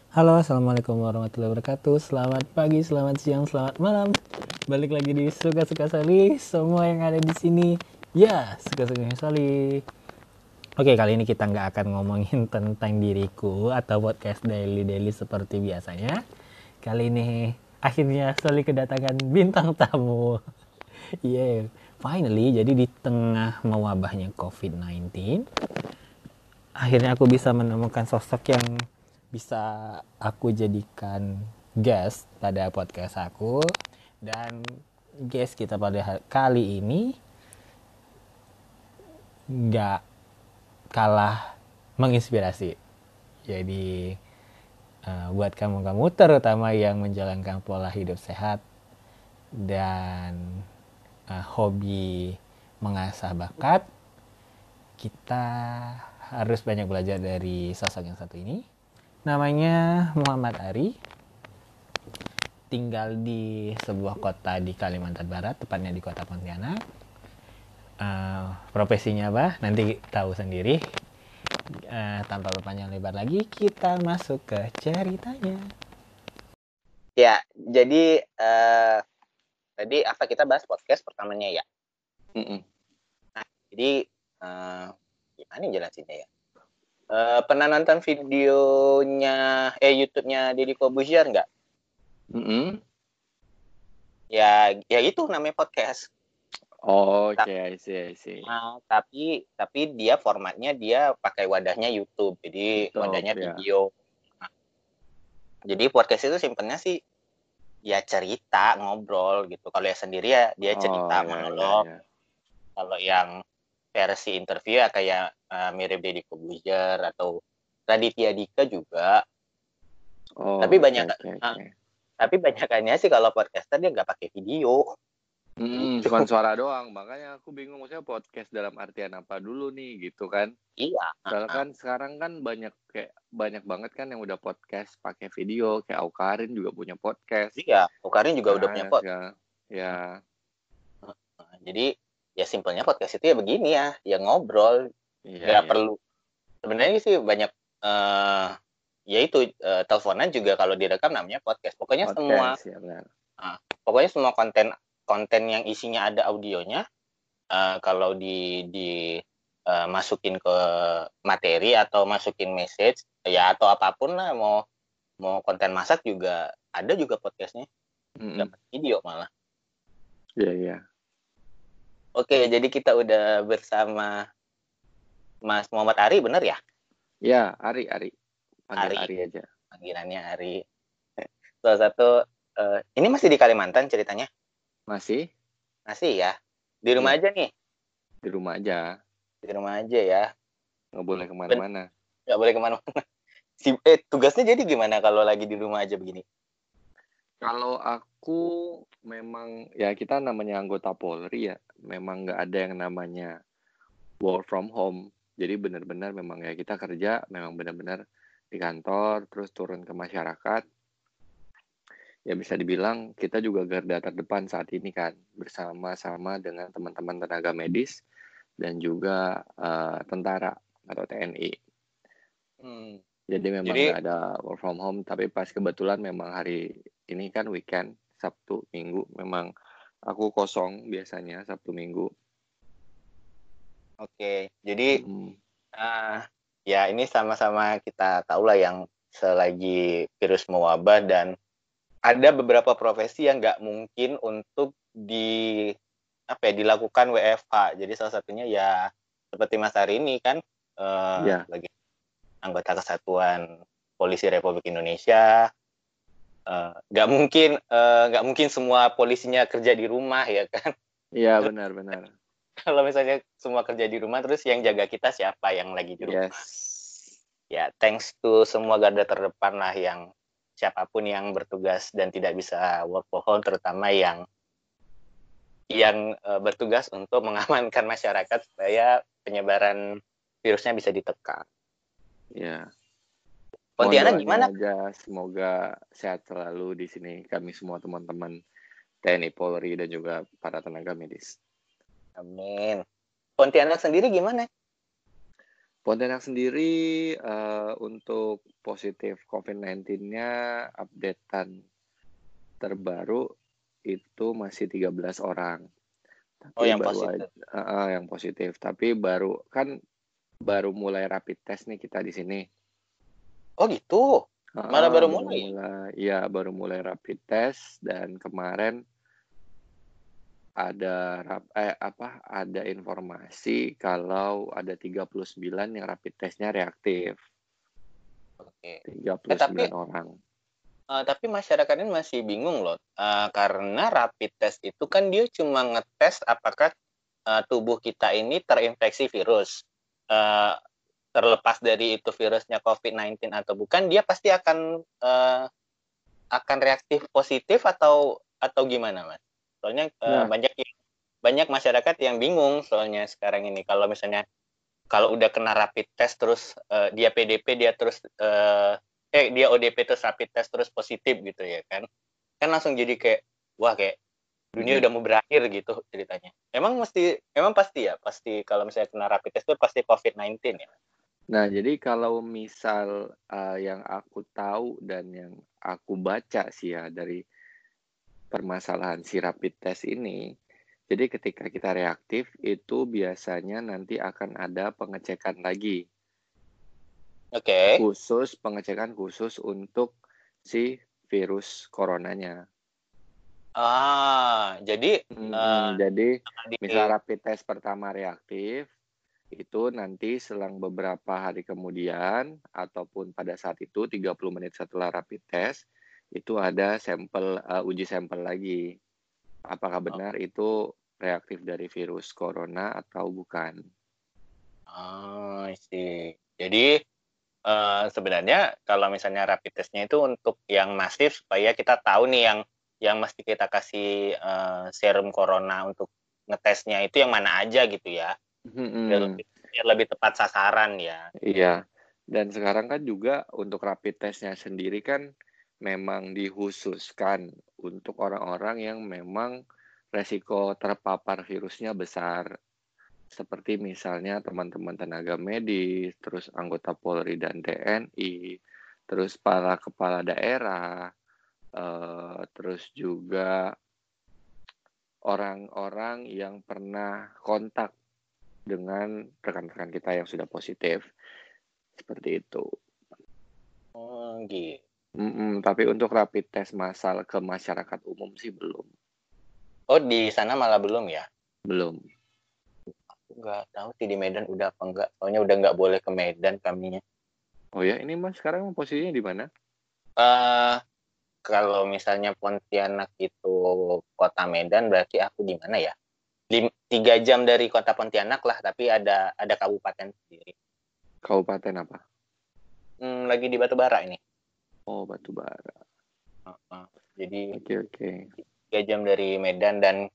Halo, assalamualaikum warahmatullahi wabarakatuh. Selamat pagi, selamat siang, selamat malam. Balik lagi di suka-suka Sali. Semua yang ada di sini, ya suka-suka Sali. Oke, kali ini kita nggak akan ngomongin tentang diriku atau podcast daily seperti biasanya. Kali ini akhirnya Sali kedatangan bintang tamu. Yeah, finally. Jadi di tengah mewabahnya COVID-19, akhirnya aku bisa menemukan sosok yang bisa aku jadikan guest pada podcast aku. Dan guest kita pada kali ini nggak kalah menginspirasi. Jadi buat kamu-kamu terutama yang menjalankan pola hidup sehat dan hobi mengasah bakat, kita harus banyak belajar dari sosok yang satu ini. Namanya Muhammad Ari, tinggal di sebuah kota di Kalimantan Barat, tepatnya di kota Pontianak. Profesinya apa? Nanti tahu sendiri. Tanpa berpanjang lebar lagi, kita masuk ke ceritanya. Ya, jadi tadi apa kita bahas podcast pertamanya ya? Nah, jadi gimana jelasinnya ya? Pernah nonton videonya YouTube-nya Deddy Corbuzier nggak? Ya itu namanya podcast. Oke, I see. Tapi dia formatnya dia pakai wadahnya YouTube, jadi wadahnya video. Nah, jadi podcast itu simpelnya sih ya cerita, ngobrol gitu. Kalau ya sendiri ya dia cerita monolog. Ya. Kalau yang versi interview ya kayak mirip Deddy Corbuzier atau Raditya Dika juga. Tapi banyakannya sih kalau podcaster dia nggak pakai video. Gitu. Cuma suara doang, makanya aku bingung maksudnya podcast dalam artian apa dulu nih gitu kan. Iya. Soalnya kan sekarang kan banyak banget kan yang udah podcast pakai video, kayak Aukarin juga punya podcast. Iya, Aukarin juga udah punya podcast. Ya. Jadi ya simpelnya podcast itu ya begini ya ngobrol. Nggak perlu. Sebenarnya sih banyak ya itu teleponan juga kalau direkam namanya podcast. Pokoknya semua konten yang isinya ada audionya kalau di masukin ke materi atau masukin message ya atau apapun lah, mau konten masak juga ada juga podcastnya, dapat video malah. Iya. Oke, jadi kita udah bersama Mas Muhammad Ari, bener ya? Ya, Ari. Panggil Ari aja. Panggilannya Ari. Salah satu ini masih di Kalimantan ceritanya? Masih ya. Di rumah aja nih? Di rumah aja. Di rumah aja ya. Nggak boleh kemana-mana. Nggak boleh kemana-mana. Tugasnya jadi gimana kalau lagi di rumah aja begini? Kalau aku memang ya kita namanya anggota Polri ya, memang nggak ada yang namanya work from home. Jadi benar-benar memang ya kita kerja memang benar-benar di kantor, terus turun ke masyarakat. Ya bisa dibilang kita juga garda terdepan saat ini kan, bersama-sama dengan teman-teman tenaga medis dan juga tentara atau TNI. Jadi memang nggak ada work from home, tapi pas kebetulan memang hari ini kan weekend, Sabtu, Minggu, memang aku kosong biasanya Sabtu Minggu. Oke, jadi ya ini sama-sama kita tahu lah yang selagi virus mewabah dan ada beberapa profesi yang nggak mungkin untuk dilakukan WFH. Jadi salah satunya ya seperti Mas Ari ini kan sebagai anggota Kesatuan Polisi Republik Indonesia. Nggak mungkin semua polisinya kerja di rumah ya kan? Iya benar. Kalau misalnya semua kerja di rumah, terus yang jaga kita siapa yang lagi di rumah? Ya, thanks to semua garda terdepan lah, yang siapapun yang bertugas dan tidak bisa work from home, terutama yang bertugas untuk mengamankan masyarakat supaya penyebaran virusnya bisa ditekan. Ya. Pontianak gimana? Aja, semoga sehat selalu di sini kami semua teman-teman TNI Polri dan juga para tenaga medis. Amin. Pontianak sendiri gimana? Pontianak sendiri untuk positif COVID-19-nya updatean terbaru itu masih 13 orang. Oh, Tapi yang baru positif. yang positif. Tapi baru mulai rapid test nih kita di sini. Oh gitu. Malah baru mulai. Baru mulai rapid test dan kemarin ada informasi kalau ada 39 yang rapid testnya reaktif. Oke. 39 orang. Tapi masyarakat ini masih bingung loh, karena rapid test itu kan dia cuma ngetes apakah tubuh kita ini terinfeksi virus. Terlepas dari itu virusnya COVID-19 atau bukan, dia pasti akan reaktif positif atau gimana, Mas? Soalnya banyak masyarakat yang bingung soalnya sekarang ini kalau misalnya kalau udah kena rapid test terus dia PDP dia terus dia ODP terus rapid test terus positif gitu ya kan langsung jadi kayak wah kayak dunia udah mau berakhir gitu ceritanya. Emang pasti kalau misalnya kena rapid test itu pasti COVID-19 ya. Nah, jadi kalau misal yang aku tahu dan yang aku baca sih ya dari permasalahan si rapid test ini, jadi ketika kita reaktif itu biasanya nanti akan ada pengecekan lagi. Oke. Pengecekan khusus untuk si virus coronanya. Jadi jadi misal rapid test pertama reaktif, itu nanti selang beberapa hari kemudian ataupun pada saat itu 30 menit setelah rapid test itu ada uji sampel lagi. Apakah benar itu reaktif dari virus corona atau bukan? Sih. Jadi sebenarnya kalau misalnya rapid testnya itu untuk yang masif supaya kita tahu nih yang mesti kita kasih serum corona untuk ngetesnya itu yang mana aja gitu ya. Biar lebih tepat sasaran ya. Iya. Dan sekarang kan juga untuk rapid testnya sendiri kan memang dikhususkan untuk orang-orang yang memang resiko terpapar virusnya besar. Seperti misalnya teman-teman tenaga medis, terus anggota Polri dan TNI, terus para kepala daerah, terus juga orang-orang yang pernah kontak dengan rekan-rekan kita yang sudah positif. Seperti itu. Gitu. Tapi untuk rapid test massal ke masyarakat umum sih belum. Oh, di sana malah belum ya? Belum. Nggak tahu sih di Medan udah apa enggak. Soalnya udah nggak boleh ke Medan kaminya. Oh ya, ini Mas sekarang posisinya di mana? Kalau misalnya Pontianak itu kota Medan, berarti aku di mana ya? 3 jam dari kota Pontianak lah, tapi ada kabupaten sendiri. Kabupaten apa? Lagi di Batubara ini. Oh, Batubara. Jadi Oke. 3 jam dari Medan dan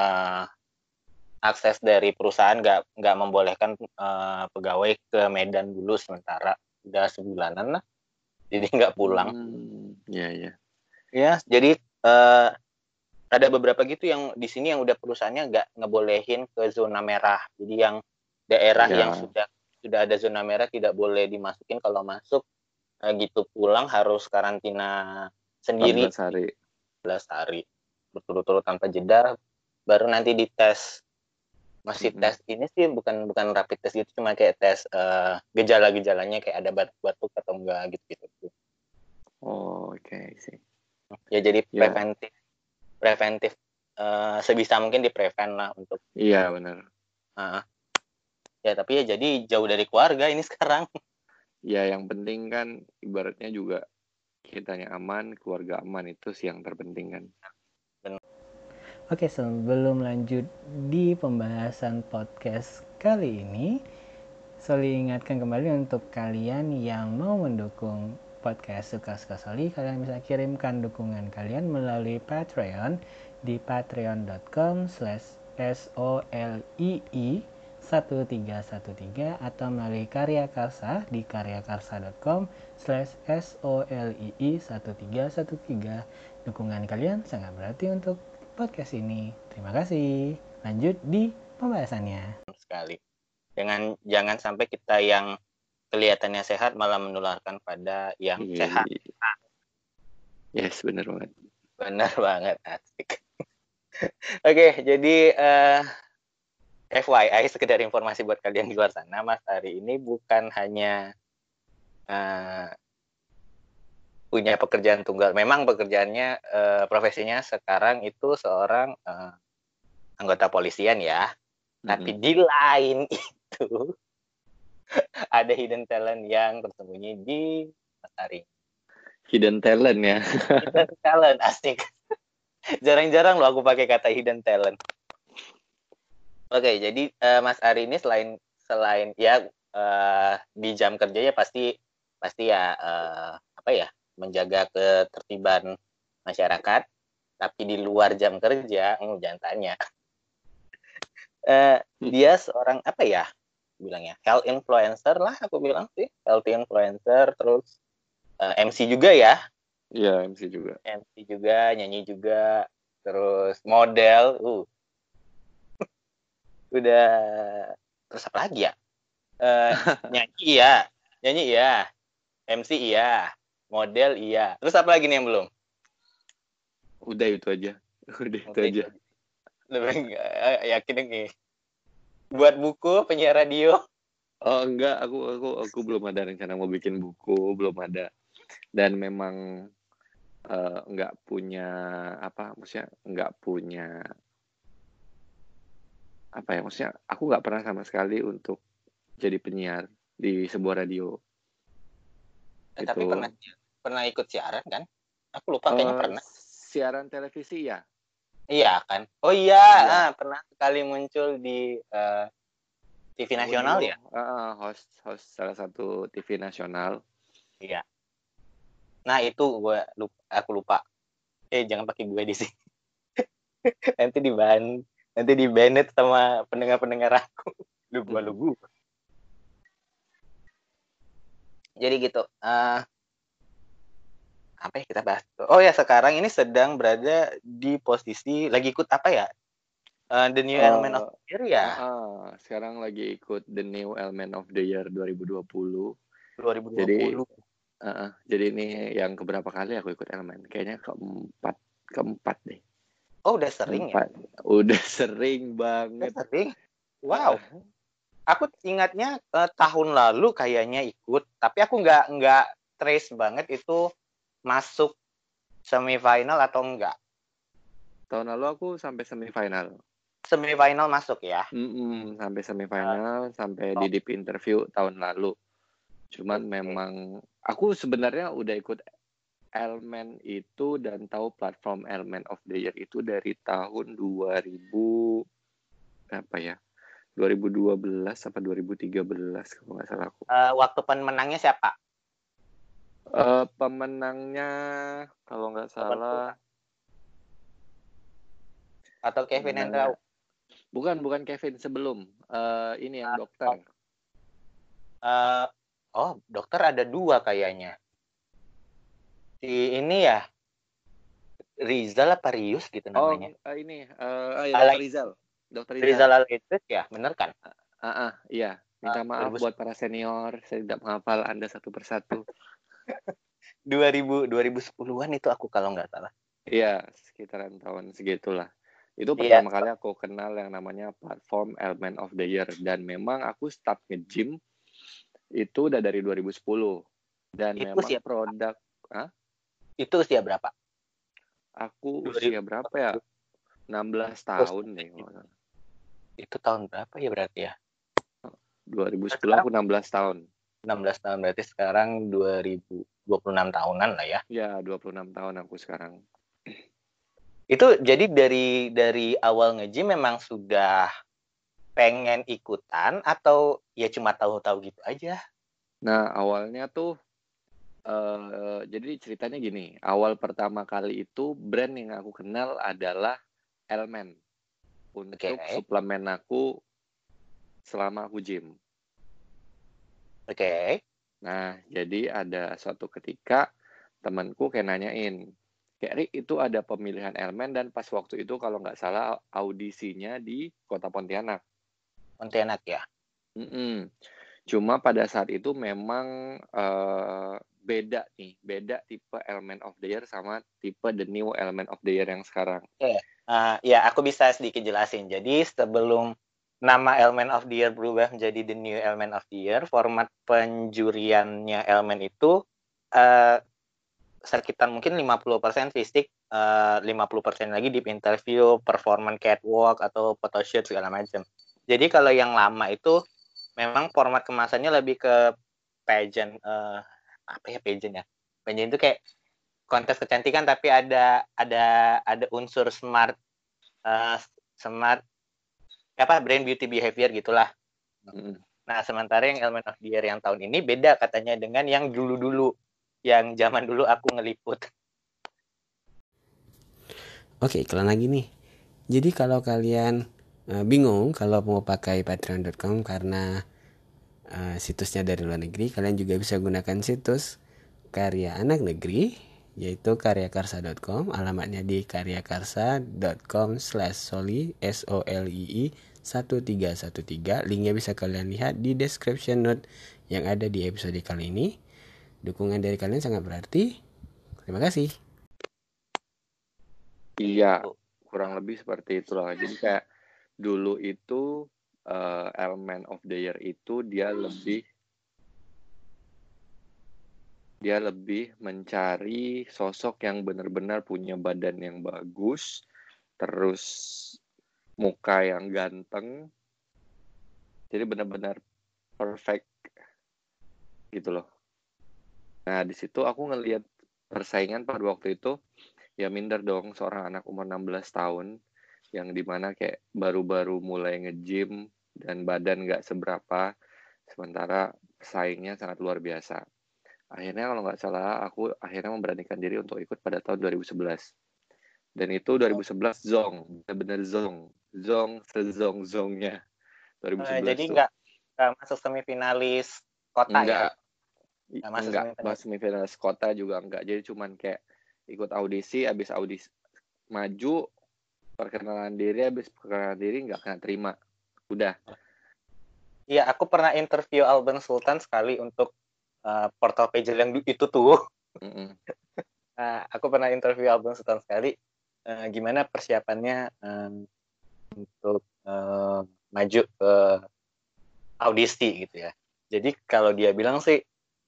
akses dari perusahaan nggak membolehkan pegawai ke Medan dulu sementara udah sebulanan lah. Jadi nggak pulang. Iya. Ya, jadi ada beberapa gitu yang di sini yang udah perusahaannya nggak ngebolehin ke zona merah. Jadi yang daerah yang sudah ada zona merah tidak boleh dimasukin. Kalau masuk gitu pulang harus karantina sendiri 14 hari berturut-turut tanpa jeda, baru nanti dites. Masih tes ini sih bukan rapid test gitu, cuma kayak tes gejala-gejalanya kayak ada batuk atau enggak gitu. Oh, oke sih. Ya jadi preventif sebisa mungkin diprevent lah untuk. Iya benar. Ya tapi ya jadi jauh dari keluarga ini sekarang. Ya yang penting kan ibaratnya juga kitanya aman, keluarga aman, itu sih yang terpenting kan. Oke, sebelum lanjut di pembahasan podcast kali ini, Soli ingatkan kembali untuk kalian yang mau mendukung podcast Suka-Suka Soli, kalian bisa kirimkan dukungan kalian melalui Patreon di patreon.com/solii1313 atau melalui Karya Karsa di karyakarsa.com/solii1313. Dukungan kalian sangat berarti untuk podcast ini. Terima kasih. Lanjut di pembahasannya. Sekali. Jangan sampai kita yang kelihatannya sehat malah menularkan pada yang sehat. Yes, benar banget. Benar banget, asik. Oke, jadi FYI, sekedar informasi buat kalian di luar sana, Mas Ari ini bukan hanya punya pekerjaan tunggal. Memang pekerjaannya, profesinya sekarang itu seorang anggota polisian ya. Tapi di lain itu ada hidden talent yang tersembunyi di Mas Ari. Hidden talent ya. Hidden talent, asik. Jarang-jarang loh aku pakai kata hidden talent. Oke, jadi Mas Ari ini selain ya di jam kerjanya pasti ya apa ya, menjaga ketertiban masyarakat, tapi di luar jam kerja jangan tanya. Dia seorang apa ya bilangnya, health influencer lah aku bilang sih, health influencer, terus MC juga ya. Iya, MC juga. MC juga, nyanyi juga, terus model. Udah, terus apa lagi ya? Nyanyi iya, MC iya, model iya. Terus apa lagi nih yang belum? Udah itu aja. Lebih yakin nih. Buat buku, penyiar radio? Oh enggak, aku belum ada rencana mau bikin buku, belum ada. Dan memang nggak punya maksudnya nggak punya maksudnya aku nggak pernah sama sekali untuk jadi penyiar di sebuah radio. Tapi pernah ikut siaran kan? Aku lupa, kayaknya pernah. Siaran televisi ya? Iya kan? Oh iya, pernah sekali muncul di TV nasional ya? Host salah satu TV nasional. Iya. Nah itu aku lupa. Jangan pakai gue di sini. nanti di-banned sama pendengar aku. Lu gua. Jadi gitu. Apa ya kita bahas? Oh ya, sekarang ini sedang berada di posisi lagi ikut apa ya? The New Element of the Year ya? Sekarang lagi ikut The New Element of the Year 2020. 2020. Jadi ini yang keberapa kali aku ikut elemen? Kayaknya keempat deh. Oh, udah sering ya? Udah sering banget. Udah sering? Wow. Aku ingatnya tahun lalu kayaknya ikut, tapi aku nggak trace banget itu masuk semifinal atau enggak. Tahun lalu aku sampai semifinal. Semifinal masuk ya? Sampai semifinal, sampai di deep interview tahun lalu. Cuman memang aku sebenarnya udah ikut Elemen itu dan tahu platform Element of the Year itu dari tahun 2012 apa 2013 kalau nggak salah aku. Waktu pemenangnya siapa? Pemenangnya kalau nggak salah atau Kevin Hendra? Bukan Kevin, sebelum ini yang dokter. Dokter ada 2 kayaknya. Si ini ya, Rizal apa Rius gitu namanya? Dokter Rizal Alidrus ya, bener kan? Iya. Minta maaf buat para senior, saya tidak menghafal Anda satu persatu. 2010-an itu aku kalau nggak salah. Iya, sekitaran tahun segitulah. Itu pertama kali aku kenal yang namanya platform Element of the Year. Dan memang aku start nge-gym itu udah dari 2010. Dan itu memang produk... Itu usia berapa? Aku usia berapa ya? 16 tahun deh. Itu tahun berapa ya berarti ya? 2010 aku 16 tahun. 16 tahun berarti sekarang 2026 tahunan lah ya? Ya, 26 tahun aku sekarang. Itu jadi dari awal nge-gym memang sudah pengen ikutan atau ya cuma tahu-tahu gitu aja? Nah, awalnya tuh jadi ceritanya gini, awal pertama kali itu brand yang aku kenal adalah Element untuk suplemen aku selama aku gym. Nah, jadi ada suatu ketika temanku kayak nanyain, kayak Rik itu ada pemilihan elemen dan pas waktu itu kalau nggak salah audisinya di Kota Pontianak. Pontianak ya? Mm-mm. Cuma pada saat itu memang beda tipe Element of the Year sama tipe The New Element of the Year yang sekarang. Ya, aku bisa sedikit jelasin. Jadi sebelum nama Element of the Year berubah menjadi The New Element of the Year, format penjuriannya Element itu sekitar mungkin 50% fisik, 50% lagi deep interview, performance catwalk, atau photoshoot segala macam. Jadi kalau yang lama itu memang format kemasannya lebih ke pageant, pageant ya. Pageant itu kayak kontes kecantikan tapi ada unsur smart, smart brand beauty behavior gitulah. Nah, sementara yang Element of the Year yang tahun ini beda katanya dengan yang dulu-dulu, yang zaman dulu aku ngeliput. Oke, iklan lagi nih. Jadi kalau kalian bingung kalau mau pakai patreon.com karena situsnya dari luar negeri, kalian juga bisa gunakan situs karya anak negeri, yaitu karyakarsa.com. Alamatnya di karyakarsa.com/soli SOLII 1313. Linknya bisa kalian lihat di description note yang ada di episode kali ini. Dukungan dari kalian sangat berarti. Terima kasih. Iya, kurang lebih seperti itulah. Jadi kayak dulu itu Element of the Year itu dia lebih mencari sosok yang benar-benar punya badan yang bagus, terus muka yang ganteng, jadi benar-benar perfect gitu loh. Nah di situ aku ngelihat persaingan pada waktu itu, ya minder dong seorang anak umur 16 tahun yang dimana kayak baru-baru mulai nge-gym dan badan nggak seberapa, sementara pesaingnya sangat luar biasa. Akhirnya kalau nggak salah aku akhirnya memberanikan diri untuk ikut pada tahun 2011. Dan itu 2011 zong, benar-benar zong sezong-zongnya 2011 Jadi tuh. nggak masuk semifinalis kota ya? Enggak, pas semifinalis kota juga enggak. Jadi cuman kayak ikut audisi, habis audisi maju, perkenalan diri, habis perkenalan diri nggak kena terima. Udah. Iya, aku pernah interview Alban Sultan sekali untuk portal page yang itu tuh. Aku pernah interview Alban Sultan sekali. Gimana persiapannya untuk maju ke audisi gitu ya. Jadi kalau dia bilang sih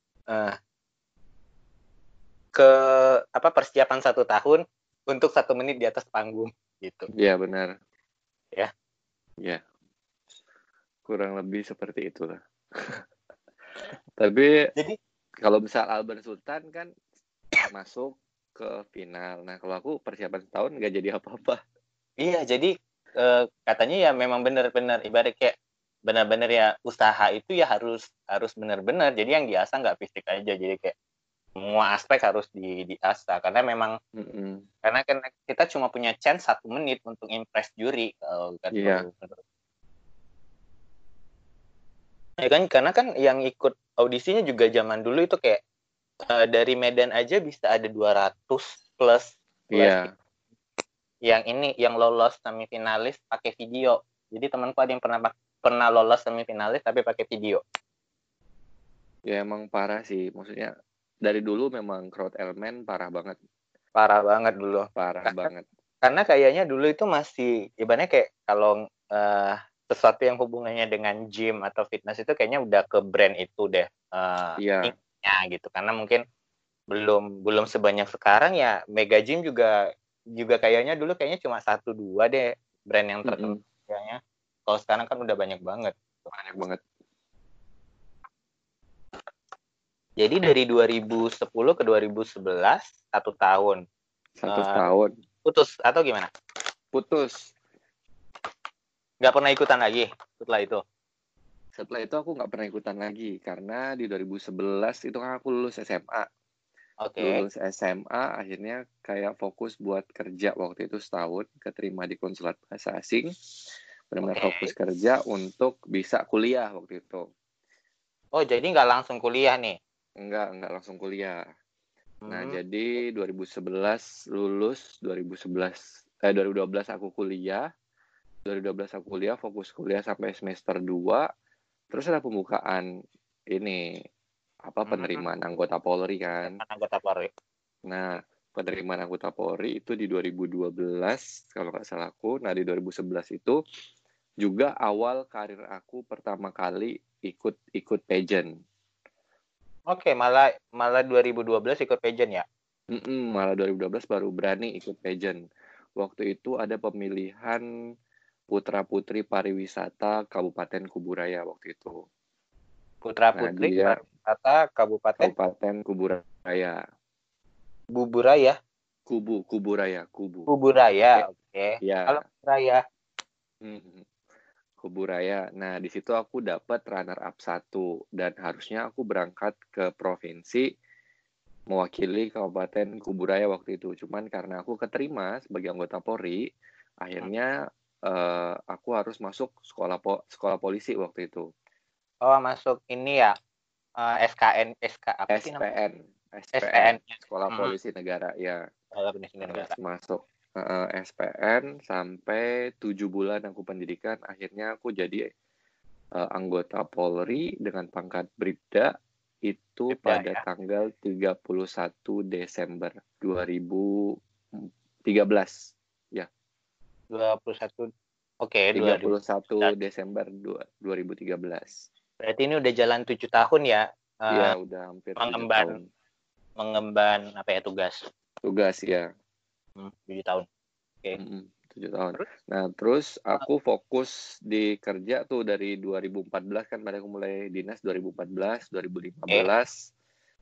persiapan 1 tahun untuk 1 menit di atas panggung gitu. Iya benar. Ya. Ya. Kurang lebih seperti itulah. Tapi jadi kalau misal Alban Sultan kan masuk ke final. Nah kalau aku persiapan setahun nggak jadi apa-apa. Iya, jadi katanya ya memang benar-benar ibarat kayak benar-benar ya usaha itu ya harus benar-benar. Jadi yang diasah nggak fisik aja, jadi kayak semua aspek harus diasah karena memang karena kan kita cuma punya chance 1 menit untuk impress juri kalau Iya. Ya kan, karena kan yang ikut audisinya juga zaman dulu itu kayak dari Medan aja bisa ada 200 plus Iya. yang lolos semifinalis pakai video. Jadi temanku ada yang pernah lolos semifinalis tapi pakai video. Ya emang parah sih, maksudnya dari dulu memang crowd element parah banget. Parah banget dulu. Banget. Karena kayaknya dulu itu masih ibaratnya kayak kalau sesuatu yang hubungannya dengan gym atau fitness itu kayaknya udah ke brand itu deh. Iya. Gitu. Karena mungkin belum sebanyak sekarang ya. Mega Gym juga kayaknya dulu cuma 1-2 deh brand yang terkenal kayaknya. Kalau sekarang kan udah banyak banget. Banyak banget. Jadi dari 2010 ke 2011 1 tahun. 1 tahun. Putus atau gimana? Putus. Nggak pernah ikutan lagi setelah itu? Setelah itu aku nggak pernah ikutan lagi karena di 2011 itu kan aku lulus SMA. Lulus SMA akhirnya kayak fokus buat kerja waktu itu setahun, keterima di konsulat bahasa asing. Benar-benar fokus kerja untuk bisa kuliah waktu itu. Oh, jadi nggak langsung kuliah nih? Enggak langsung kuliah. Nah, jadi 2011 lulus, 2012 aku kuliah. 2012 aku kuliah, fokus kuliah sampai semester 2. Terus ada pembukaan ini penerimaan anggota Polri kan. Anggota Polri. Nah, penerimaan anggota Polri itu di 2012 kalau nggak salah aku. Nah, di 2011 itu juga awal karir aku pertama kali ikut pageant. Oke, malah 2012 ikut pageant ya? Malah 2012 baru berani ikut pageant. Waktu itu ada pemilihan putra-putri pariwisata Kabupaten Kuburaya waktu itu. Putra-putri dia pariwisata Kabupaten Kuburaya. Buburaya. Kuburaya. Kuburaya, oke. Ya. Kalau Kuburaya. Kuburaya. Nah, di situ aku dapat runner up 1 dan harusnya aku berangkat ke provinsi mewakili Kabupaten Kuburaya waktu itu. Cuman karena aku keterima sebagai anggota Polri, akhirnya aku harus masuk sekolah polisi waktu itu. Oh, masuk ini ya. SKN apa sih namanya? SPN. Sekolah Polisi Negara ya. Sekolah Polisi Negara. Harus masuk SPN sampai 7 bulan aku pendidikan. Akhirnya aku jadi anggota Polri dengan pangkat Bribda itu pada tanggal 31 Desember 2013 ya. 21. Oke, 31 Desember 2013. Berarti ini udah jalan 7 tahun ya? Iya, udah hampir 7 tahun. Mengemban apa ya tugas? Tugas ya. 7 tahun. Oke. 7 tahun. Nah, terus aku fokus di kerja tuh dari 2014 kan, pada aku mulai dinas 2014, 2015,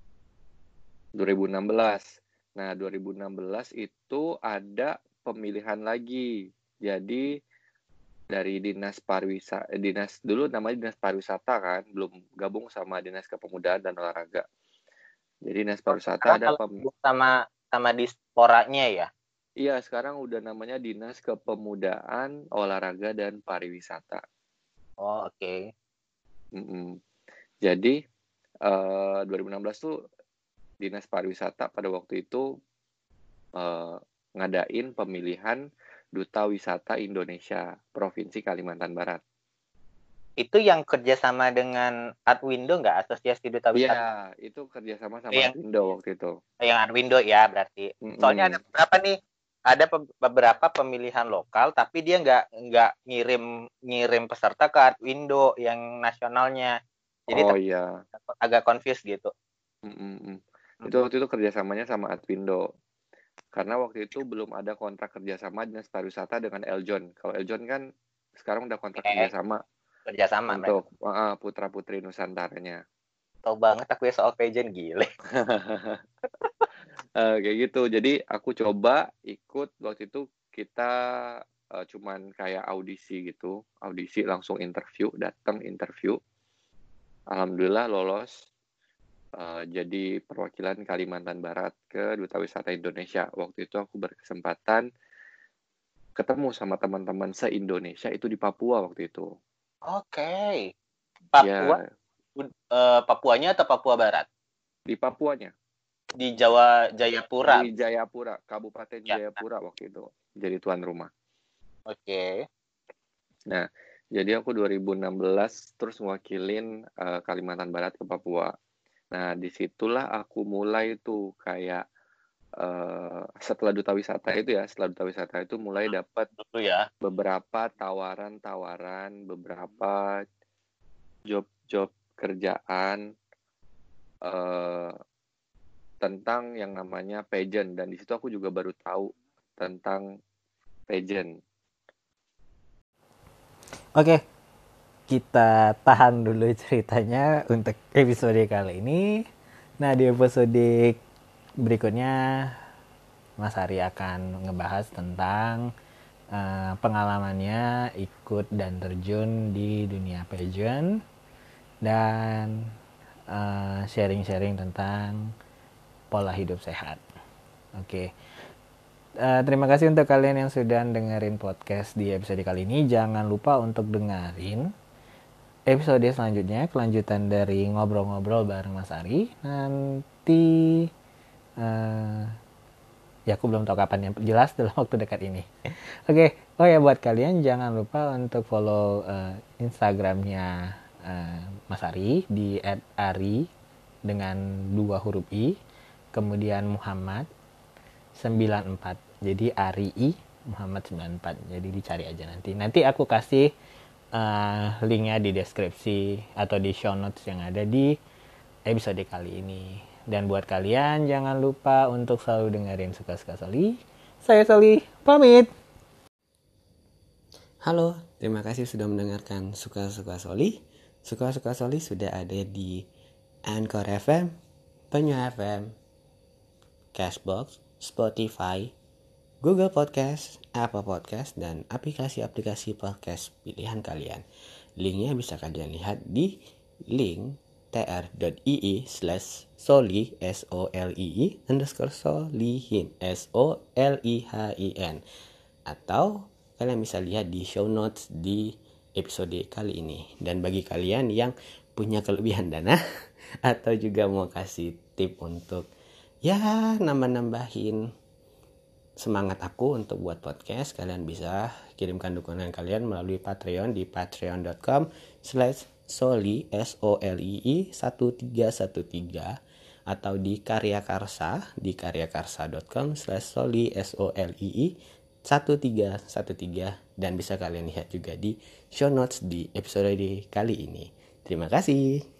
2016. Nah, 2016 itu ada pemilihan lagi. Jadi dari dinas dulu namanya dinas pariwisata kan, belum gabung sama dinas kepemudaan dan olahraga. Jadi dinas pariwisata ada sama disporanya ya. Iya, sekarang udah namanya dinas kepemudaan olahraga dan pariwisata. Oh, oke. Jadi 2016 tuh dinas pariwisata pada waktu itu ngadain pemilihan Duta Wisata Indonesia Provinsi Kalimantan Barat. Itu yang kerjasama dengan Artwindo nggak? Asosiasi Duta Wisata? Iya, itu kerjasama sama Artwindo waktu itu. Yang Artwindo ya berarti. Soalnya ada beberapa nih, ada beberapa pemilihan lokal, tapi dia nggak ngirim peserta ke Artwindo yang nasionalnya. Jadi agak confused gitu. Itu waktu itu kerjasamanya sama Artwindo. Karena waktu itu belum ada kontrak kerjasama dinas pariwisata dengan Eljon. Kalau Eljon kan sekarang udah kontrak kerjasama untuk putra-putri Nusantaranya. Tahu banget aku ya soal pageant, gile. Kayak gitu. Jadi aku coba ikut waktu itu, kita cuman kayak audisi gitu. Audisi langsung datang interview. Alhamdulillah lolos. Jadi perwakilan Kalimantan Barat ke Duta Wisata Indonesia. Waktu itu aku berkesempatan ketemu sama teman-teman se-Indonesia itu di Papua waktu itu. Oke. Papua? Ya. Papuanya atau Papua Barat? Di Papuanya. Di Jayapura? Di Jayapura, Kabupaten Jayapura waktu itu. Jadi tuan rumah. Oke. Nah, jadi aku 2016 terus mewakilin Kalimantan Barat ke Papua. Nah, disitulah aku mulai tuh kayak setelah Duta Wisata itu mulai dapat beberapa tawaran, beberapa job kerjaan tentang yang namanya pageant, dan di situ aku juga baru tahu tentang pageant. Oke. Kita tahan dulu ceritanya untuk episode kali ini. Nah, di episode berikutnya Mas Ari akan ngebahas tentang pengalamannya ikut dan terjun di dunia pageant dan sharing-sharing tentang pola hidup sehat. Oke. Terima kasih untuk kalian yang sudah dengerin podcast di episode kali ini. Jangan lupa untuk dengerin episode selanjutnya, kelanjutan dari ngobrol-ngobrol bareng Mas Ari. Nanti ya aku belum tahu kapan, yang jelas dalam waktu dekat ini. Oke. Oh ya, buat kalian jangan lupa untuk follow Instagramnya Mas Ari di @ari dengan 2 huruf i, kemudian Muhammad 94. Jadi Ari I Muhammad 94. Jadi dicari aja nanti aku kasih linknya di deskripsi atau di show notes yang ada di episode kali ini. Dan buat kalian jangan lupa untuk selalu dengerin Suka-Suka Soli. Saya Soli pamit. Halo, terima kasih sudah mendengarkan Suka-Suka Soli. Suka-Suka Soli sudah ada di Anchor FM, Penyu FM, Cashbox, Spotify, Google Podcast, Apple Podcast, dan aplikasi-aplikasi podcast pilihan kalian. Linknya bisa kalian lihat di link tr.ee/solii _solihin SOLIHIN, atau kalian bisa lihat di show notes di episode kali ini. Dan bagi kalian yang punya kelebihan dana atau juga mau kasih tip untuk ya nambah-nambahin semangat aku untuk buat podcast, kalian bisa kirimkan dukungan kalian melalui Patreon di patreon.com/solii 1313 atau di Karya Karsa di karyakarsa.com/solii 1313, dan bisa kalian lihat juga di show notes di episode kali ini. Terima kasih.